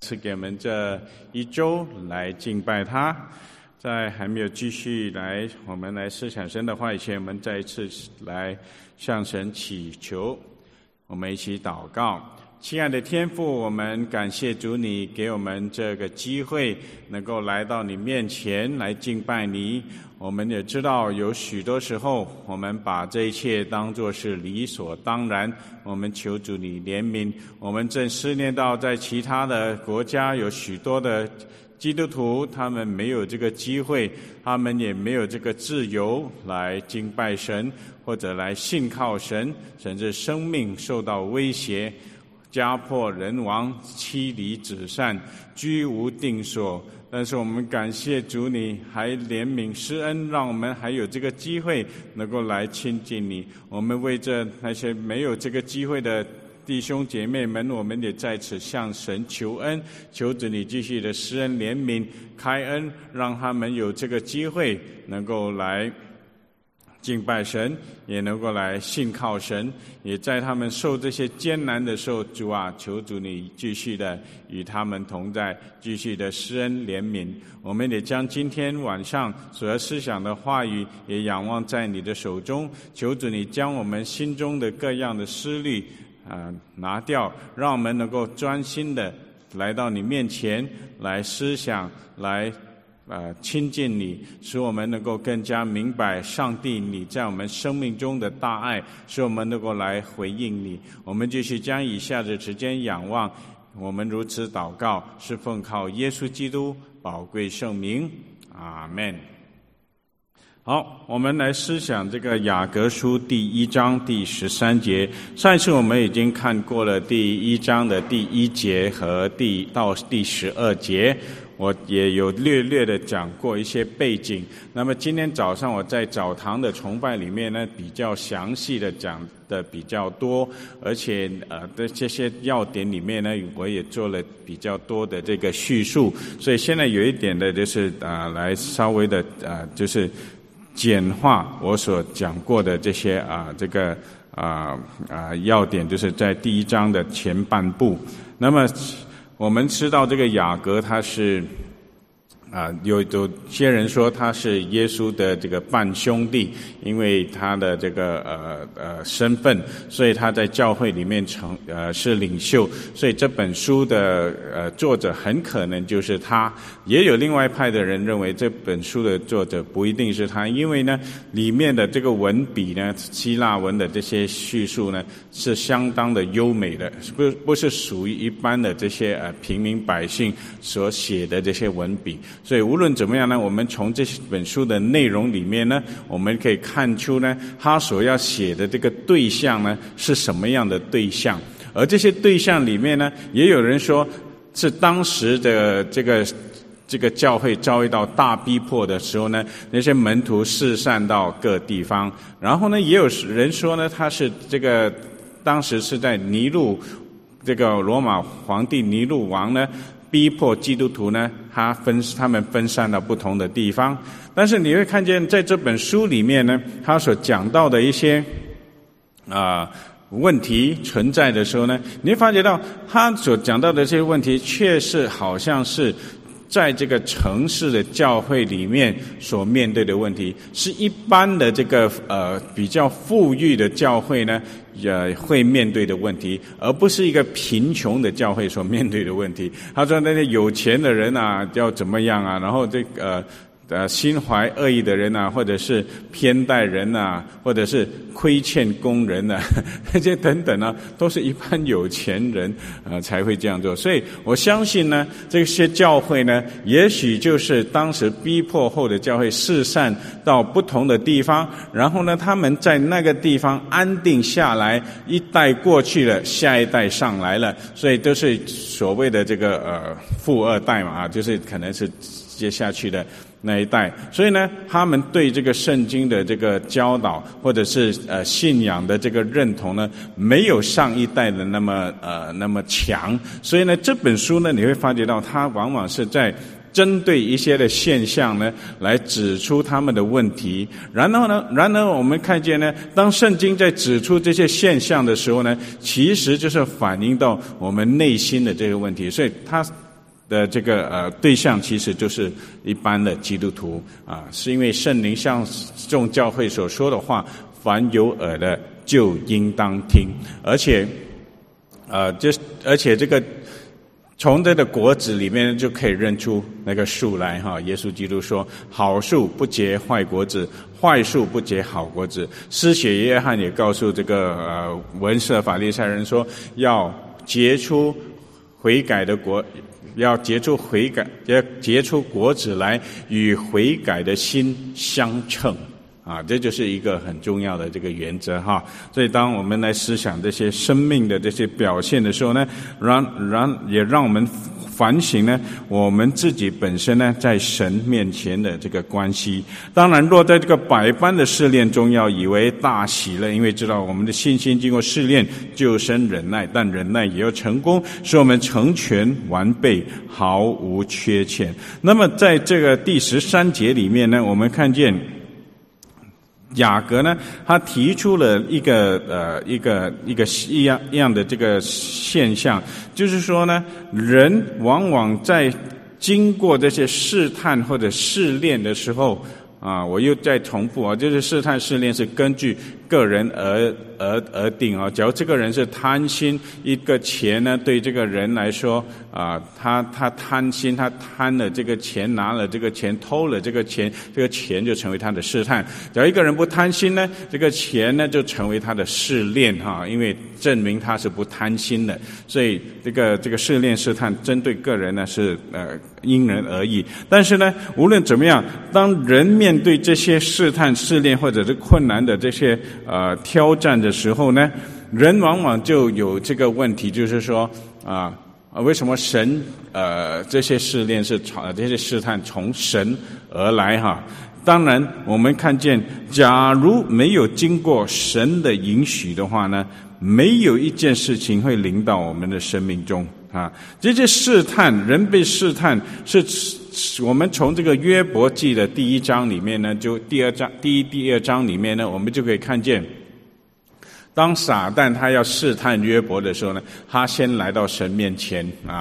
赐给我们这一周来敬拜他。在还没有继续我们来思想神的话以前，我们再一次来向神祈求。我们一起祷告。亲爱的天父，我们感谢主，你给我们这个机会能够来到你面前来敬拜你。我们也知道有许多时候我们把这一切当作是理所当然，我们求主你怜悯。我们正思念到在其他的国家有许多的基督徒，他们没有这个机会，他们也没有这个自由来敬拜神，或者来信靠神，甚至生命受到威胁，家破人亡，妻离子散，居无定所。但是我们感谢主，你还怜悯施恩，让我们还有这个机会能够来亲近你。我们为着那些没有这个机会的弟兄姐妹们，我们也在此向神求恩，求主你继续的施恩怜悯开恩，让他们有这个机会能够来敬拜神，也能够来信靠神，也在他们受这些艰难的时候，主啊，求主你继续的与他们同在，继续的施恩怜悯。我们也将今天晚上所要思想的话语也仰望在你的手中，求主你将我们心中的各样的思虑拿掉，让我们能够专心的来到你面前来思想，来亲近你，使我们能够更加明白上帝你在我们生命中的大爱，使我们能够来回应你。我们继续将以下的时间仰望，我们如此祷告，是奉靠耶稣基督宝贵圣名，阿们。好，我们来思想这个雅各书第1章第13节。上一次我们已经看过了第1章的第1节和到第12节，我也有略略的讲过一些背景。那么今天早上我在早堂的崇拜里面呢，比较详细的讲的比较多，而且的这些要点里面呢，我也做了比较多的这个叙述。所以现在有一点的就是来稍微的就是简化我所讲过的这些要点，就是在第1章的前半部。那么我们知道这个雅各他是有些人说他是耶稣的这个半兄弟，因为他的这个身份，所以他在教会里面是领袖，所以这本书的作者很可能就是他。也有另外派的人认为这本书的作者不一定是他，因为呢里面的这个文笔呢，希腊文的这些叙述呢是相当的优美的，不是属于一般的这些平民百姓所写的这些文笔。所以无论怎么样呢，我们从这本书的内容里面呢，我们可以看出呢，他所要写的这个对象呢是什么样的对象。而这些对象里面呢，也有人说是当时的这个教会遭遇到大逼迫的时候呢，那些门徒四散到各地方。然后呢，也有人说呢，他是这个当时是在这个罗马皇帝尼禄王呢逼迫基督徒呢，他们分散到不同的地方。但是你会看见在这本书里面呢，他所讲到的一些问题存在的时候呢，你会发觉到他所讲到的这些问题确实好像是在这个城市的教会里面所面对的问题，是一般的这个比较富裕的教会呢会面对的问题，而不是一个贫穷的教会所面对的问题。他说那些有钱的人要怎么样然后这个心怀恶意的人或者是偏待人或者是亏欠工人这些等等都是一般有钱人才会这样做。所以我相信呢，这些教会呢，也许就是当时逼迫后的教会四散到不同的地方，然后呢，他们在那个地方安定下来，一代过去了，下一代上来了，所以都是所谓的这个富二代嘛就是可能是接下去的那一代。所以呢，他们对这个圣经的这个教导或者是信仰的这个认同呢，没有上一代的那么强。所以呢，这本书呢，你会发觉到它往往是在针对一些的现象呢，来指出他们的问题。然而我们看见呢，当圣经在指出这些现象的时候呢，其实就是反映到我们内心的这个问题。所以他的这个对象其实就是一般的基督徒啊，是因为圣灵像众教会所说的话，凡有耳的就应当听，而且这个从这个果子里面就可以认出那个树来哈。耶稣基督说，好树不结坏果子，坏树不结好果子。施洗约翰也告诉这个文士法利赛人说，要结出悔改的果，要结出悔改，要结出果子来，与悔改的心相称啊，这就是一个很重要的这个原则哈。所以当我们来思想这些生命的这些表现的时候呢，也让我们反省呢，我们自己本身呢在神面前的这个关系。当然落在这个百般的试炼中，要以为大喜乐，因为知道我们的信心经过试炼就生忍耐，但忍耐也要成功，使我们成全完备，毫无缺欠。那么在这个第13节里面呢，我们看见雅各呢，他提出了一样的这个现象，就是说呢，人往往在经过这些试探或者试炼的时候啊，我又再重复啊，就是试探试炼是根据个人而定啊。假如这个人是贪心，一个钱呢，对这个人来说啊，他贪心，他贪了这个钱，拿了这个钱，偷了这个钱，这个钱就成为他的试探。假如一个人不贪心呢，这个钱呢就成为他的试炼哈，因为证明他是不贪心的。所以这个试炼试探针对个人呢是因人而异。但是呢，无论怎么样，当人面对这些试探试炼或者是困难的这些挑战的时候呢，人往往就有这个问题，就是说为什么神这些试炼这些试探从神而来哈？当然我们看见，假如没有经过神的允许的话呢，没有一件事情会临到我们的生命中啊。这些试探，人被试探，是我们从这个约伯记的第1章里面呢，就第二章里面呢，我们就可以看见，当撒旦他要试探约伯的时候呢，他先来到神面前啊，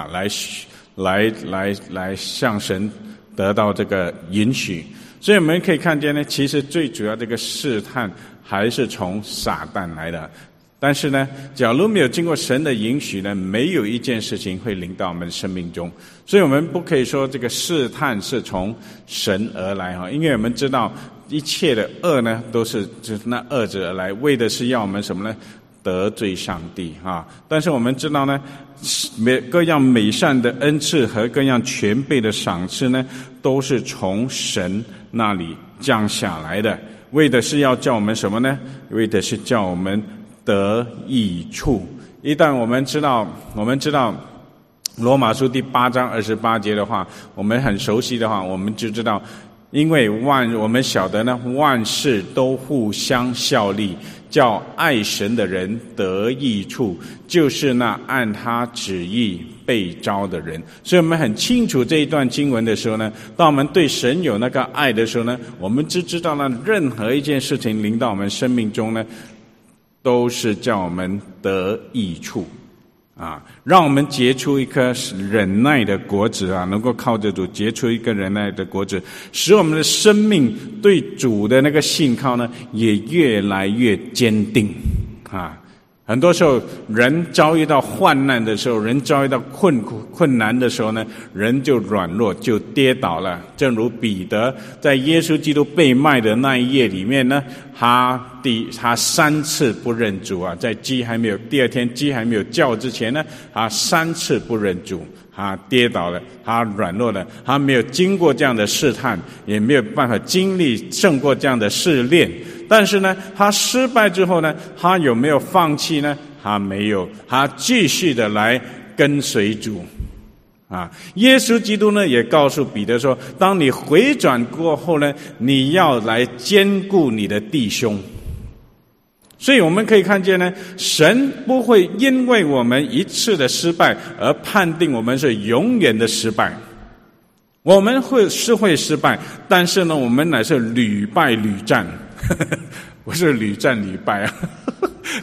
来向神得到这个允许。所以我们可以看见呢，其实最主要这个试探还是从撒旦来的。但是呢，假如没有经过神的允许呢，没有一件事情会临到我们生命中。所以我们不可以说这个试探是从神而来哈，因为我们知道一切的恶呢，都是就是那恶者而来，为的是要我们什么呢？得罪上帝啊！但是我们知道呢，各样美善的恩赐和各样全备的赏赐呢，都是从神那里降下来的，为的是要叫我们什么呢？为的是叫我们得益处。一旦我们知道罗马书第8章28节的话，我们很熟悉的话，我们就知道，因为我们晓得呢，万事都互相效力，叫爱神的人得益处，就是那按他旨意被召的人。所以我们很清楚这一段经文的时候呢，当我们对神有那个爱的时候呢，我们只知道呢，任何一件事情临到我们生命中呢，都是叫我们得益处啊，让我们结出一颗忍耐的果子啊，能够靠着主结出一个忍耐的果子，使我们的生命对主的那个信靠呢，也越来越坚定啊。很多时候人遭遇到患难的时候，人遭遇到困难的时候呢，人就软弱，就跌倒了。正如彼得在耶稣基督被卖的那一夜里面呢，他3次不认主啊，在第二天鸡还没有叫之前呢，他3次不认主，他跌倒了，他软弱了，他没有经过这样的试探，也没有办法经历胜过这样的试炼。但是呢，他失败之后呢，他有没有放弃呢？他没有，他继续的来跟随主啊。耶稣基督呢也告诉彼得说，当你回转过后呢，你要来兼顾你的弟兄。所以我们可以看见呢，神不会因为我们一次的失败而判定我们是永远的失败。我们会失败，但是呢，我们乃是屡败屡战不是屡战屡败啊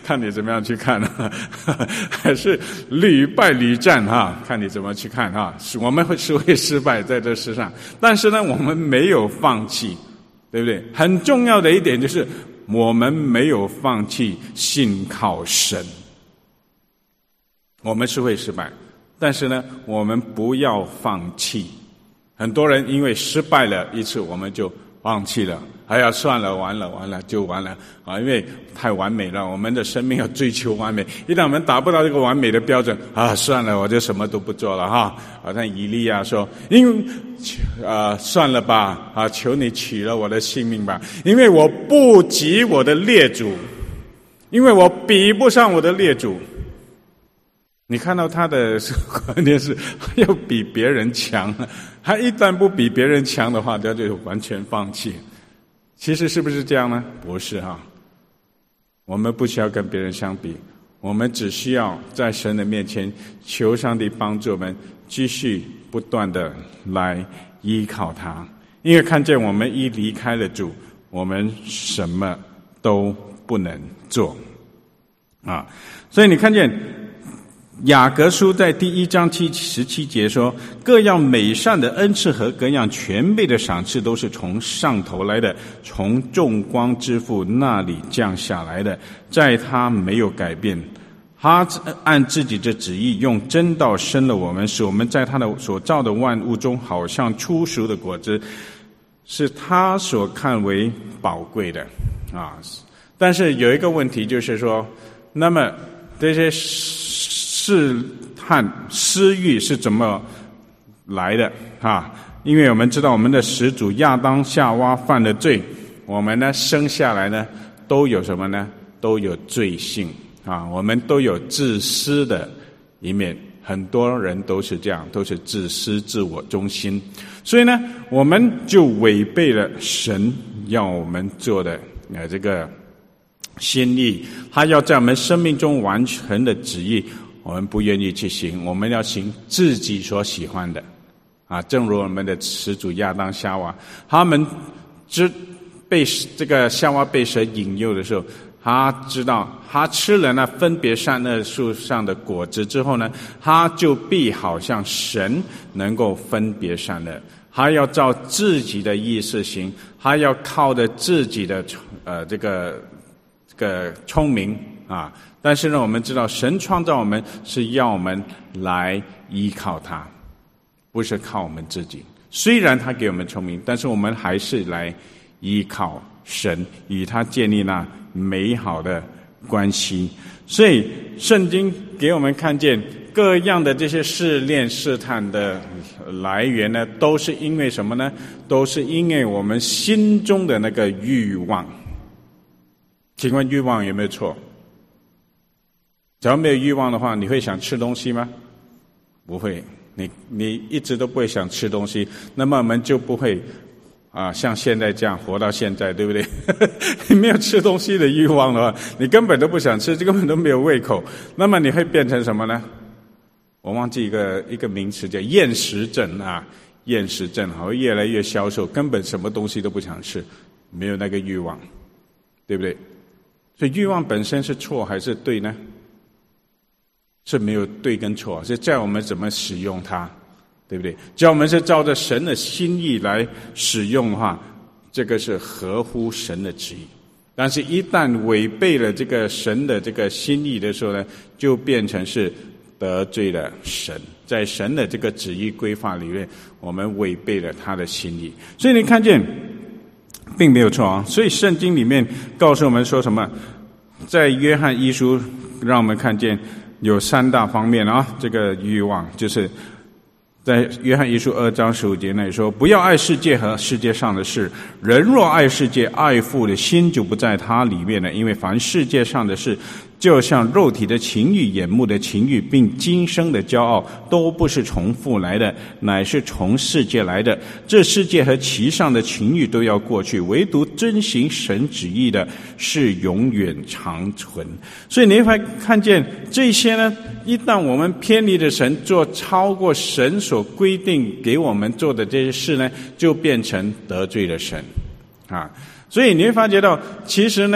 看你怎么样去看还是屡败屡战看你怎么去看我们会失败在这世上，但是呢我们没有放弃，对不对？很重要的一点就是我们没有放弃信靠神。我们是会失败，但是呢我们不要放弃。很多人因为失败了一次我们就放弃了，算了，完了就完了因为太完美了，我们的生命要追求完美，一旦我们达不到这个完美的标准算了，我就什么都不做了好像以利亚说，算了吧求你取了我的性命吧，因为我不及我的列祖，因为我比不上我的列祖。你看到他的观念是要比别人强，他一旦不比别人强的话，他就完全放弃。其实是不是这样呢？不是我们不需要跟别人相比，我们只需要在神的面前求上帝帮助我们继续不断的来依靠他，因为看见我们一离开了主，我们什么都不能做所以你看见雅各书在第1章17节说，各样美善的恩赐和各样全备的赏赐都是从上头来的，从众光之父那里降下来的，在他没有改变，他按自己的旨意用真道生了我们，使我们在他的所造的万物中好像初熟的果子，是他所看为宝贵的但是有一个问题就是说，那么这些试探私欲是怎么来的因为我们知道我们的始祖亚当夏娃犯了罪，我们呢生下来呢都有什么呢？都有罪性我们都有自私的一面，很多人都是这样，都是自私自我中心，所以呢我们就违背了神要我们做的这个心意，他要在我们生命中完成的旨意，我们不愿意去行，我们要行自己所喜欢的正如我们的始祖亚当夏娃，他们被这个夏娃被蛇引诱的时候，他知道他吃了那分别善恶树上的果子之后呢，他就必好像神能够分别善恶，他要照自己的意思行，他要靠着自己的这个聪明但是呢我们知道神创造我们是要我们来依靠他，不是靠我们自己。虽然他给我们聪明，但是我们还是来依靠神，与他建立那美好的关系。所以圣经给我们看见各样的这些试炼试探的来源呢，都是因为什么呢？都是因为我们心中的那个欲望。请问欲望有没有错？只要没有欲望的话，你会想吃东西吗？不会，你一直都不会想吃东西，那么我们就不会像现在这样活到现在，对不对？你没有吃东西的欲望的话，你根本都不想吃，根本都没有胃口，那么你会变成什么呢？我忘记一个名词叫厌食症厌食症会越来越消瘦，根本什么东西都不想吃，没有那个欲望，对不对？所以欲望本身是错还是对呢？是没有对跟错，是在我们怎么使用它，对不对？只要我们是照着神的心意来使用的话，这个是合乎神的旨意。但是一旦违背了这个神的这个心意的时候呢，就变成是得罪了神，在神的这个旨意规范里面，我们违背了他的心意。所以你看见并没有错所以圣经里面告诉我们说什么？在约翰一书让我们看见有3大方面这个欲望，就是在约翰一书2章15节那里说，不要爱世界和世界上的事，人若爱世界，爱父的心就不在他里面了。因为凡世界上的事，就像肉体的情欲、眼目的情欲，并今生的骄傲，都不是从父来的，乃是从世界来的。这世界和其上的情欲都要过去，唯独遵行神旨意的是永远长存。所以你会看见这些呢，一旦我们偏离了神，做超过神所规定给我们做的这些事呢，就变成得罪了神所以你会发觉到，其实呢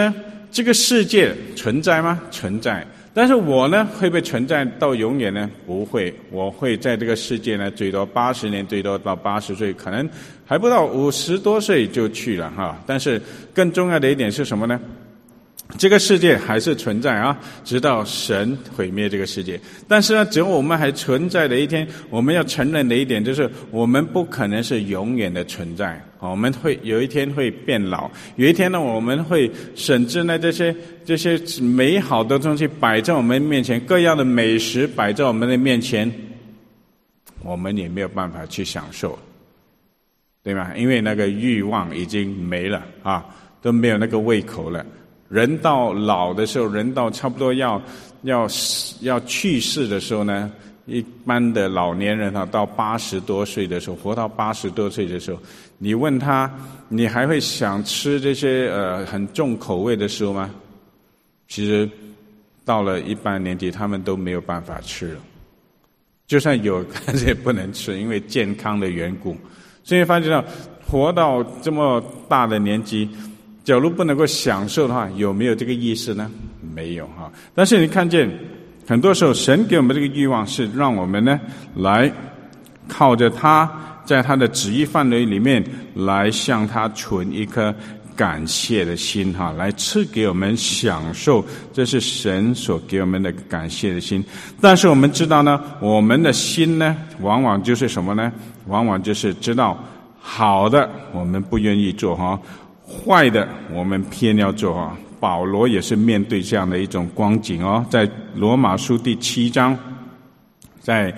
这个世界存在吗？存在。但是我呢，会不会存在到永远呢？不会，我会在这个世界呢，最多80年，最多到80岁，可能还不到50多岁就去了哈。但是更重要的一点是什么呢？这个世界还是存在啊，直到神毁灭这个世界。但是呢，只有我们还存在的一天，我们要承认的一点就是，我们不可能是永远的存在。我们会有一天会变老，有一天呢，我们会甚至呢，这些美好的东西摆在我们面前，各样的美食摆在我们的面前，我们也没有办法去享受，对吗？因为那个欲望已经没了啊，都没有那个胃口了。人到老的时候，人到差不多要去世的时候呢，一般的老年人啊，到80多岁的时候，活到80多岁的时候，你问他，你还会想吃这些很重口味的食物吗？其实到了一般年纪，他们都没有办法吃了，就算有，但是也不能吃，因为健康的缘故。所以发觉到，活到这么大的年纪，假如不能够享受的话，有没有这个意思呢？没有哈。但是你看见很多时候神给我们这个欲望是让我们呢来靠着他，在他的旨意范围里面来向他存一颗感谢的心哈，来赐给我们享受，这是神所给我们的感谢的心。但是我们知道呢，我们的心呢往往就是什么呢？往往就是知道好的我们不愿意做哈，坏的我们偏要做啊。保罗也是面对这样的一种光景哦，在罗马书第7章，在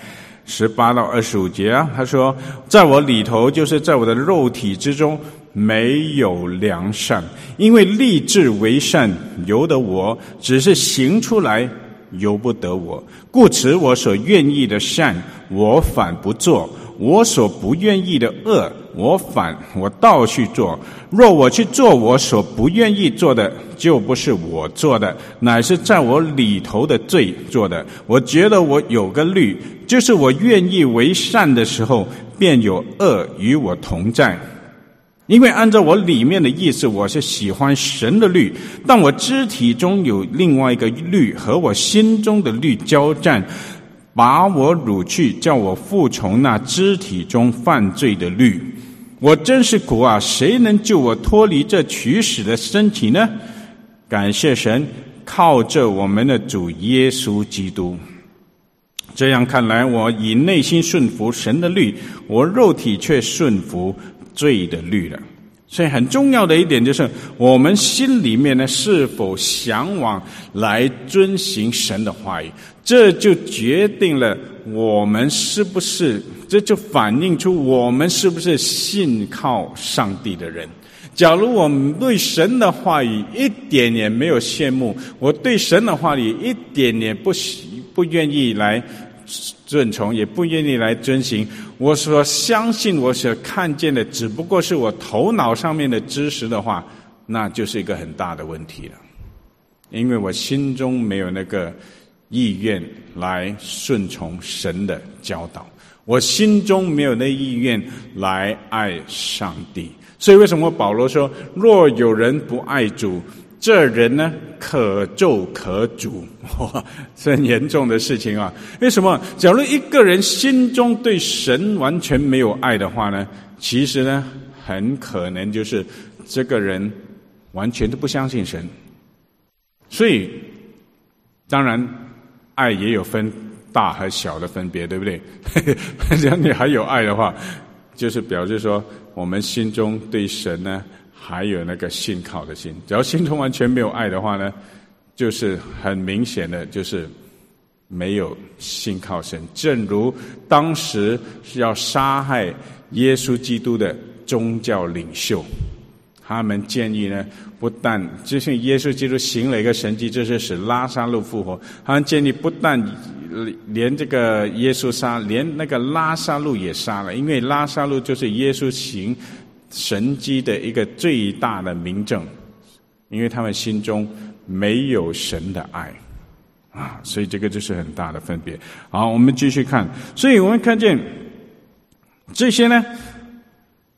18到25节啊，他说，在我里头，就是在我的肉体之中，没有良善，因为立志为善由得我，只是行出来由不得我。故此我所愿意的善，我反不做；我所不愿意的恶，我倒去做。若我去做我所不愿意做的，就不是我做的，乃是在我里头的罪做的。我觉得我有个律，就是我愿意为善的时候，便有恶与我同在。因为按照我里面的意思，我是喜欢神的律，但我肢体中有另外一个律和我心中的律交战，把我掳去，叫我服从那肢体中犯罪的律。我真是苦啊！谁能救我脱离这取死的身体呢？感谢神，靠着我们的主耶稣基督。这样看来，我以内心顺服神的律，我肉体却顺服罪的律了。所以很重要的一点就是，我们心里面呢是否向往来遵行神的话语，这就决定了我们是不是，这就反映出我们是不是信靠上帝的人。假如我们对神的话语一点也没有羡慕，我对神的话语一点也不愿意来顺从，也不愿意来遵行，我所相信我所看见的只不过是我头脑上面的知识的话，那就是一个很大的问题了。因为我心中没有那个意愿来顺从神的教导，我心中没有那意愿来爱上帝。所以为什么保罗说，若有人不爱主，这人呢可咒可诅。哇，是很严重的事情啊。为什么？假如一个人心中对神完全没有爱的话呢，其实呢很可能就是这个人完全都不相信神。所以当然爱也有分大和小的分别，对不对？只要你还有爱的话，就是表示说我们心中对神呢还有那个信靠的心。只要心中完全没有爱的话呢，就是很明显的就是没有信靠神。正如当时是要杀害耶稣基督的宗教领袖，他们建议呢，不但就是耶稣基督行了一个神迹，就是使拉撒路复活，他们建议不但连这个耶稣杀，连那个拉撒路也杀了，因为拉撒路就是耶稣行神迹的一个最大的明证，因为他们心中没有神的爱啊，所以这个就是很大的分别。好，我们继续看，所以我们看见这些呢，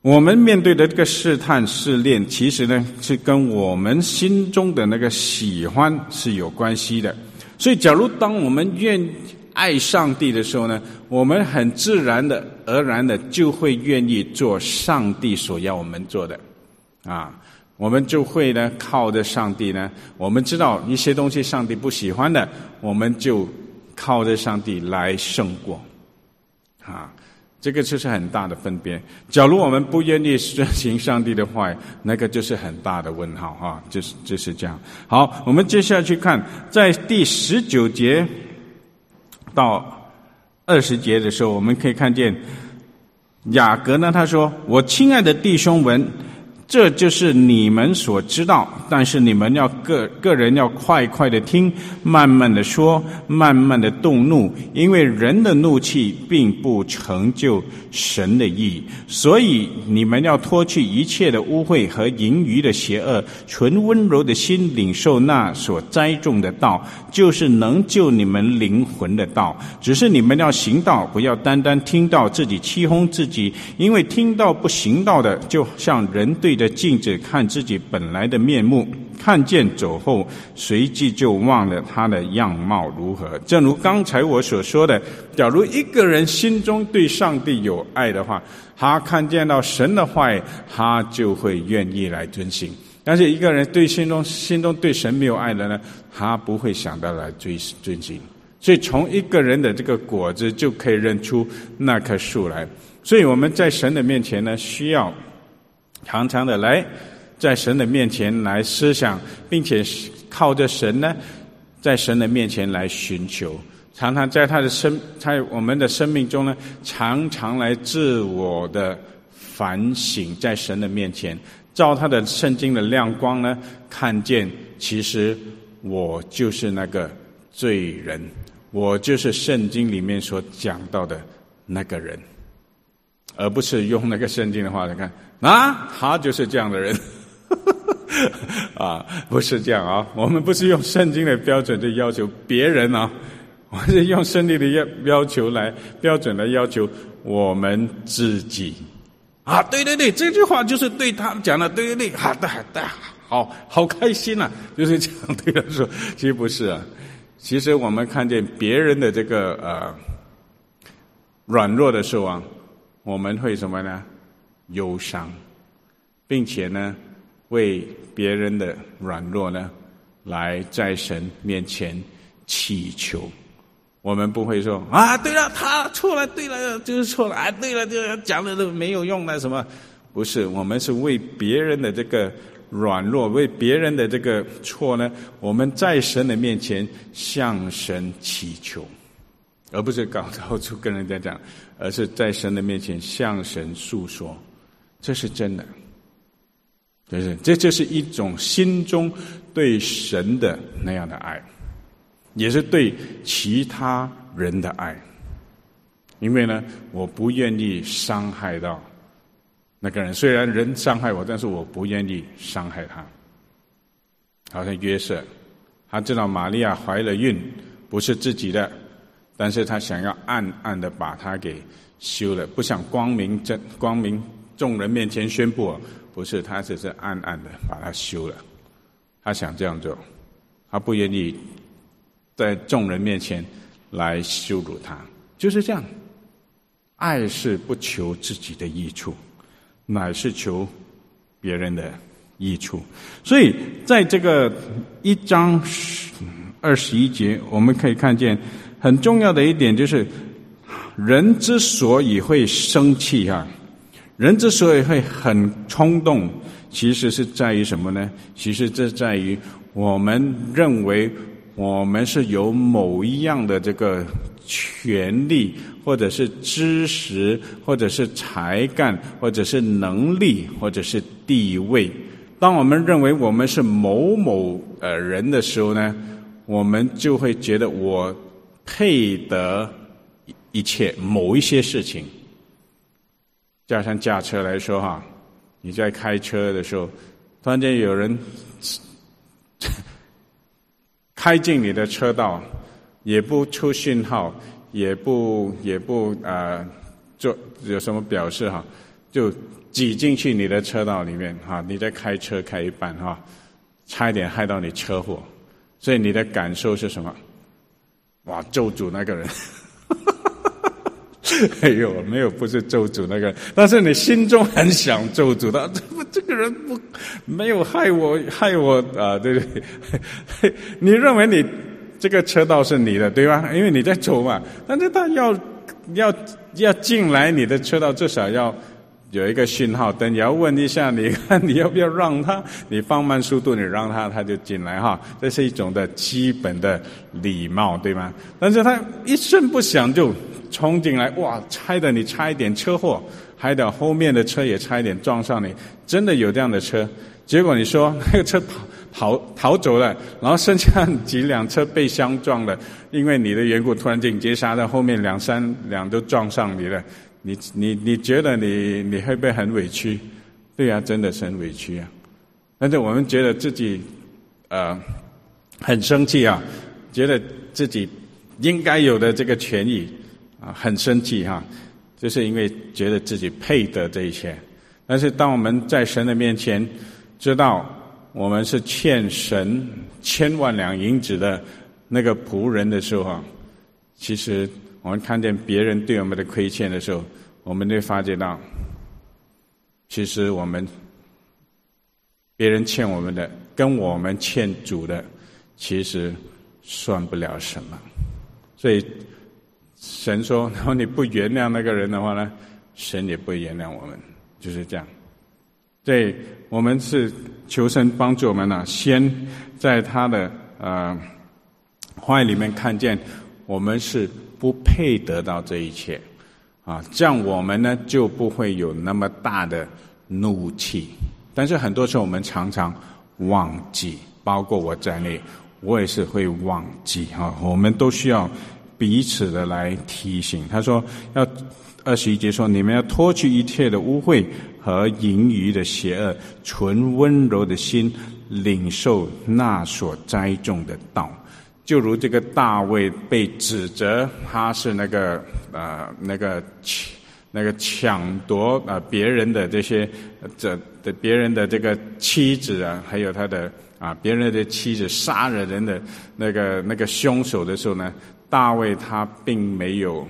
我们面对的这个试探试炼，其实呢是跟我们心中的那个喜欢是有关系的。所以假如当我们愿爱上帝的时候呢，我们很自然的而然的就会愿意做上帝所要我们做的我们就会呢靠着上帝呢，我们知道一些东西上帝不喜欢的，我们就靠着上帝来胜过这个就是很大的分别。假如我们不愿意遵行上帝的话，那个就是很大的问号就是这样。好，我们接下来去看在第19节到20节的时候，我们可以看见雅各呢，他说：我亲爱的弟兄们，这就是你们所知道，但是你们要个人要快快的听，慢慢的说，慢慢的动怒，因为人的怒气并不成就神的义。所以你们要脱去一切的污秽和盈余的邪恶，存温柔的心领受那所栽种的道，就是能救你们灵魂的道。只是你们要行道，不要单单听到自己欺哄自己，因为听到不行道的，就像人对着镜子看自己本来的面目，看见走后，随即就忘了他的样貌如何。正如刚才我所说的，假如一个人心中对上帝有爱的话，他看见到神的话，他就会愿意来遵行。但是一个人对心中对神没有爱的呢，他不会想到来遵行。所以从一个人的这个果子就可以认出那棵树来。所以我们在神的面前呢，需要常常的来在神的面前来思想，并且靠着神呢，在神的面前来寻求，常常在在我们的生命中呢，常常来自我的反省，在神的面前照他的圣经的亮光呢，看见其实我就是那个罪人，我就是圣经里面所讲到的那个人，而不是用那个圣经的话来看他就是这样的人不是这样我们不是用圣经的标准去要求别人我们是用圣经的标准来要求我们自己对对对，这句话就是对他讲的，对对对，好的好开心就是这样对他说。其实不是其实我们看见别人的这个软弱的时候我们会什么呢？忧伤，并且呢为别人的软弱呢来在神面前祈求。我们不会说对了，他错了，对了就是错了对了，这讲的都没有用什么。不是，我们是为别人的这个软弱，为别人的这个错呢，我们在神的面前向神祈求，而不是搞到处跟人家讲，而是在神的面前向神诉说，这是真的。这就是一种心中对神的那样的爱，也是对其他人的爱。因为呢，我不愿意伤害到那个人，虽然人伤害我，但是我不愿意伤害他。好像约瑟，他知道玛利亚怀了孕不是自己的，但是他想要暗暗的把他给休了，不想光明众人面前宣布，不是，他只是暗暗的把他休了。他想这样做，他不愿意在众人面前来羞辱他，就是这样。爱是不求自己的益处，乃是求别人的益处。所以在这个1章21节，我们可以看见很重要的一点，就是人之所以会生气人之所以会很冲动，其实是在于什么呢？其实这在于我们认为我们是有某一样的这个权利，或者是知识，或者是才干，或者是能力，或者是地位。当我们认为我们是某某人的时候呢，我们就会觉得我配得一切某一些事情。加上驾车来说你在开车的时候，突然间有人开进你的车道，也不出讯号，也不做有什么表示就挤进去你的车道里面你在开车开一半差一点害到你车祸，所以你的感受是什么？哇，咒诅那个人哎呦，没有，不是咒诅那个人，但是你心中很想咒诅他，这个人没有害我对不对？你认为你这个车道是你的，对吧？因为你在走嘛，但是他要进来你的车道，至少要有一个讯号灯，也要问一下你看你要不要让他，你放慢速度，你让他就进来这是一种的基本的礼貌，对吗？但是他一声不响就冲进来，哇，害得你差一点车祸，害得后面的车也差一点撞上你，真的有这样的车。结果你说那个车逃走了，然后剩下几辆车被相撞了，因为你的缘故突然紧急刹车，后面两三辆都撞上你了。你觉得你会不会很委屈？对啊，真的是很委屈啊。但是我们觉得自己很生气觉得自己应该有的这个权益很生气就是因为觉得自己配得这一切。但是当我们在神的面前知道我们是欠神1000万两银子的那个仆人的时候其实我们看见别人对我们的亏欠的时候，我们会发觉到其实别人欠我们的跟我们欠主的其实算不了什么。所以神说，然后你不原谅那个人的话呢，神也不会原谅我们，就是这样。所以我们是求神帮助我们先在他的话语里面看见我们是不配得到这一切这样我们呢就不会有那么大的怒气。但是很多时候我们常常忘记，包括我在内，我也是会忘记我们都需要彼此的来提醒。他说要21节说，你们要脱去一切的污秽和盈余的邪恶，存温柔的心，领受那所栽种的道。就如这个大卫被指责他是那个抢夺别人的这些别人的这个妻子还有他的别人的妻子杀了人的那个凶手的时候呢，大卫他并没有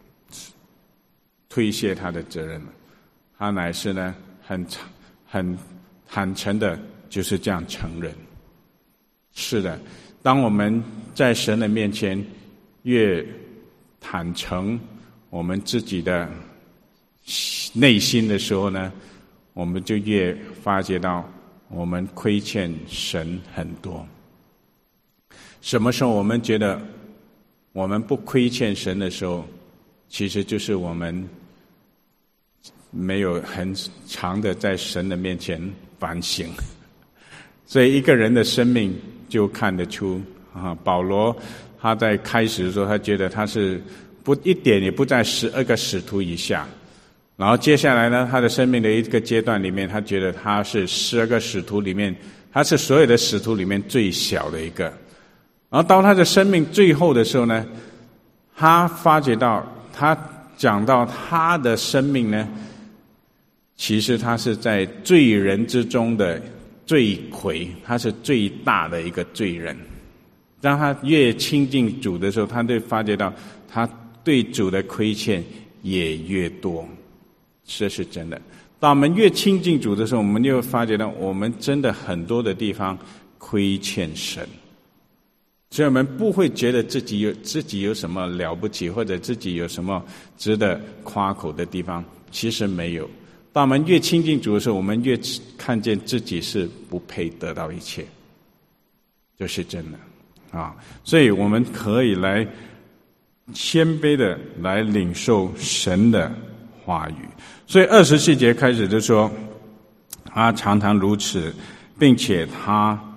推卸他的责任，他乃是呢很坦诚的就是这样承认。是的，当我们在神的面前越坦诚我们自己的内心的时候呢，我们就越发觉到我们亏欠神很多。什么时候我们觉得我们不亏欠神的时候，其实就是我们没有很长的在神的面前反省。所以一个人的生命就看得出保罗他在开始的时候，他觉得他是一点也不在12个使徒以下，然后接下来呢，他的生命的一个阶段里面，他觉得他是12个使徒里面，他是所有的使徒里面最小的一个。然后到他的生命最后的时候呢，他发觉到，他讲到他的生命呢，其实他是在罪人之中的罪魁，他是最大的一个罪人。当他越亲近主的时候，他就发觉到他对主的亏欠也越多，这是真的。当我们越亲近主的时候，我们就发觉到我们真的很多的地方亏欠神，所以我们不会觉得自己有什么了不起，或者自己有什么值得夸口的地方，其实没有。当我们越亲近主的时候，我们越看见自己是不配得到一切，这是真的所以我们可以来谦卑的来领受神的话语。所以24节开始就说，他常常如此，并且他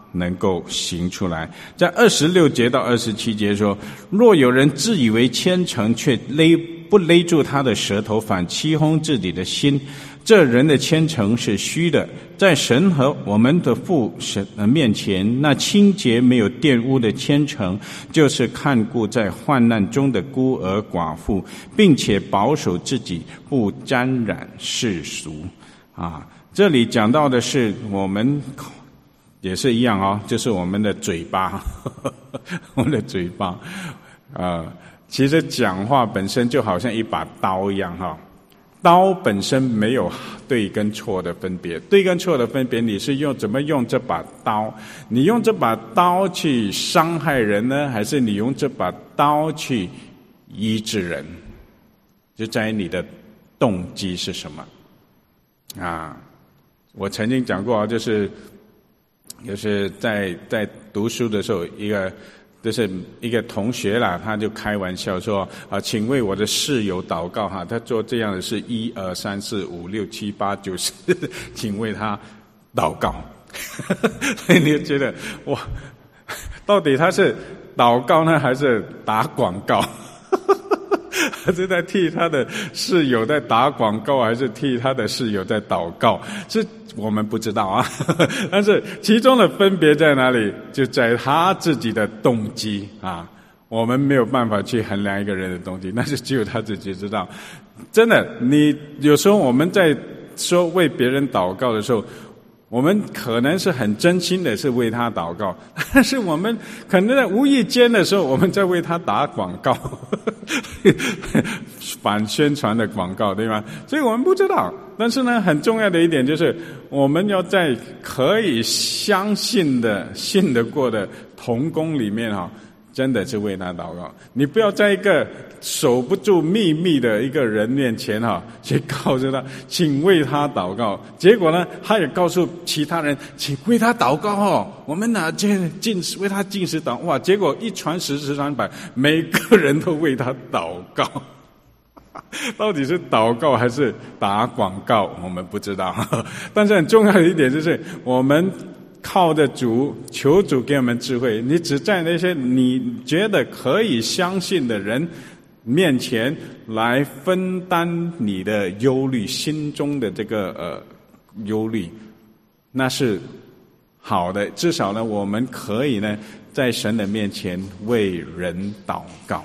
能够行出来。在26节到27节说，若有人自以为虔诚，却不勒住他的舌头，反欺哄自己的心，这人的虔诚是虚的。在神和我们的父神面前，那清洁没有玷污的虔诚，就是看顾在患难中的孤儿寡妇，并且保守自己不沾染世俗。这里讲到的是我们也是一样哦，就是我们的嘴巴我们的嘴巴其实讲话本身就好像一把刀一样刀本身没有对跟错的分别，对跟错的分别你是怎么用这把刀，你用这把刀去伤害人呢，还是你用这把刀去医治人，就在于你的动机是什么我曾经讲过就是在读书的时候，就是一个同学啦，他就开玩笑说请为我的室友祷告他做这样的事1、2、3、4、5、6、7、8、9、10请为他祷告所以你就觉得哇，到底他是祷告呢，还是打广告他是在替他的室友在打广告，还是替他的室友在祷告，是我们不知道但是其中的分别在哪里，就在他自己的动机我们没有办法去衡量一个人的动机，那是只有他自己知道。真的，你有时候我们在说为别人祷告的时候，我们可能是很真心的是为他祷告，但是我们可能在无意间的时候，我们在为他打广告反宣传的广告，对吗？所以我们不知道。但是呢，很重要的一点就是我们要在可以相信的信得过的同工里面真的是为他祷告。你不要在一个守不住秘密的一个人面前去告诉他请为他祷告，结果呢他也告诉其他人请为他祷告我们为他禁食祷，哇，结果一传十，十传百，每个人都为他祷告到底是祷告还是打广告我们不知道但是很重要的一点就是我们靠着主，求主给我们智慧，你只在那些你觉得可以相信的人面前来分担你的忧虑，心中的这个忧虑，那是好的。至少呢我们可以呢在神的面前为人祷告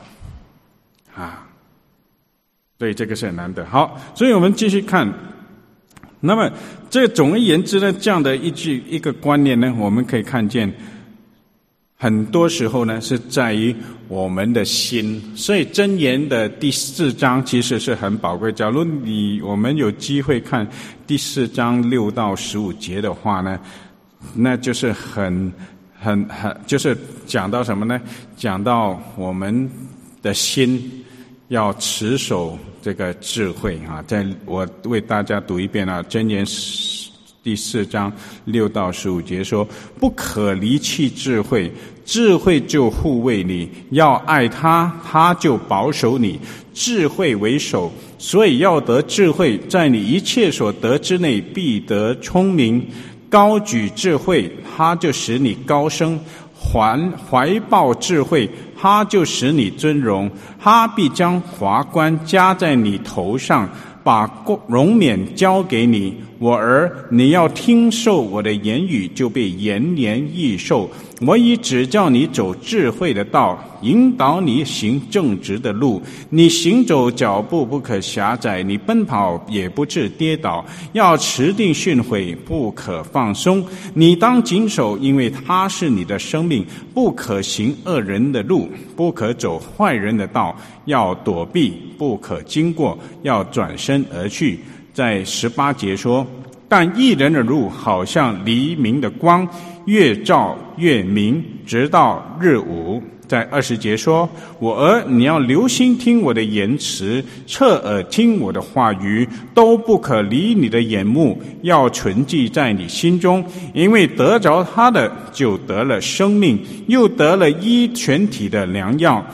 所以这个是很难得。好，所以我们继续看，那么这总而言之呢，这样的一个观念呢，我们可以看见很多时候呢是在于我们的心。所以箴言的第4章其实是很宝贵，假如我们有机会看第4章6到15节的话呢，那就是就是讲到什么呢？讲到我们的心要持守这个智慧我为大家读一遍箴言第4章6到15节说，不可离弃智慧，智慧就护卫你，要爱他，他就保守你，智慧为首，所以要得智慧，在你一切所得之内必得聪明，高举智慧，他就使你高升，怀抱智慧，他就使你尊荣，他必将华冠加在你头上，把荣冕交给你。我儿，你要听受我的言语，就被延年益寿。我已指教你走智慧的道，引导你行正直的路。你行走脚步不可狭窄，你奔跑也不致跌倒。要持定训诲，不可放松。你当谨守，因为它是你的生命。不可行恶人的路，不可走坏人的道。要躲避，不可经过，要转身而去。在18节说，但义人的路好像黎明的光，越照越明，直到日午。在20节说，我儿，你要留心听我的言辞，侧耳听我的话语，都不可离你的眼目，要存记在你心中，因为得着他的就得了生命，又得了医全体的良药。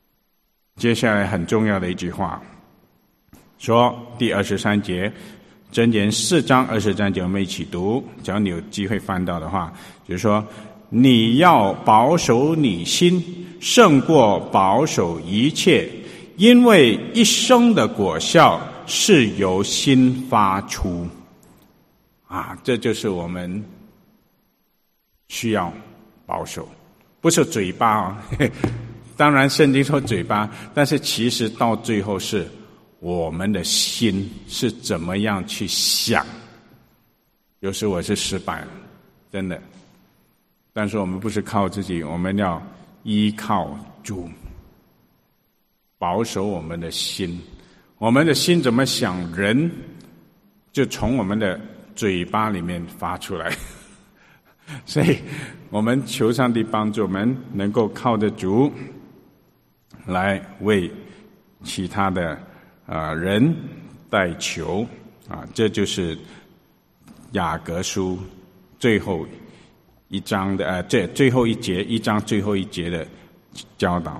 接下来很重要的一句话说，第23节， 箴言4章20章，我们一起读，只要你有机会翻到的话，就是说，你要保守你心，胜过保守一切，因为一生的果效是由心发出。这就是我们需要保守，不是嘴巴当然圣经说嘴巴，但是其实到最后是我们的心是怎么样去想。有时我是失败了，真的，但是我们不是靠自己，我们要依靠主，保守我们的心。我们的心怎么想，人就从我们的嘴巴里面发出来。所以我们求上帝帮助我们能够靠着主来为其他的人代求这就是雅各书最后一章的最后一节，一章最后一节的教导。